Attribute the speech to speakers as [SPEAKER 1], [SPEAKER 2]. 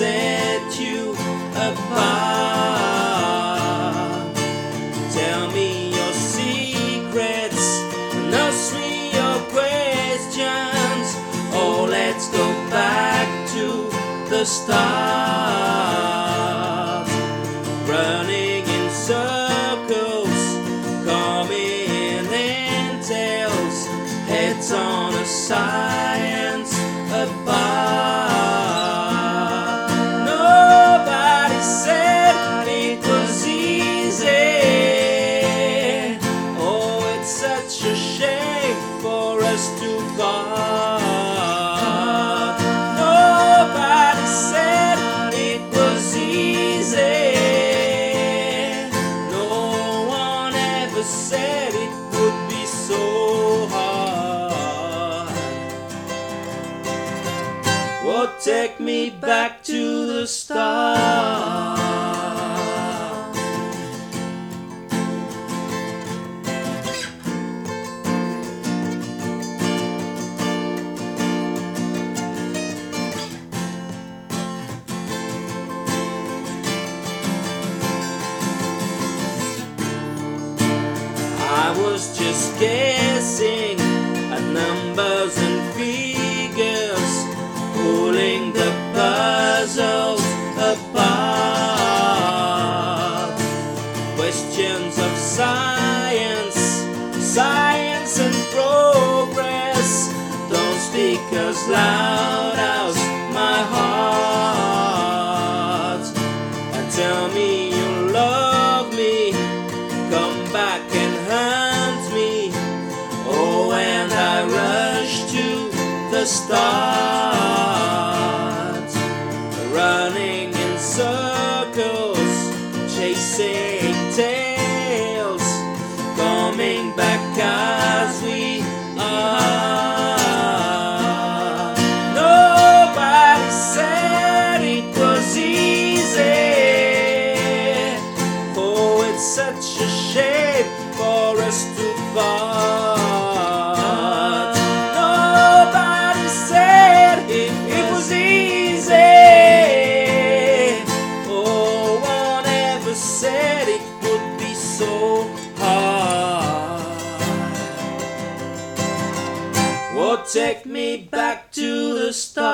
[SPEAKER 1] set you apart. Tell me your secrets, answer your questions. Oh, let's go back to the start. Running in circles, coming in tails, heads on a science apart. Nobody said it was easy. Oh, it's such a shame for us to part. Nobody said it was easy. No one ever said it would be so hard. Oh, take me back to the start. I was just guessing at numbers and figures, pulling the puzzles apart. Questions of science, science and progress don't speak as loud as my heart. And tell me you love me, come back and hunt me. Oh, and I rush to the start, running in circles, chasing tails, coming back as we are. Nobody said it was easy. Oh, it's such a shame for us to part. Nobody said it was easy. Oh, one ever said it would be so hard. Oh, take me back to the start.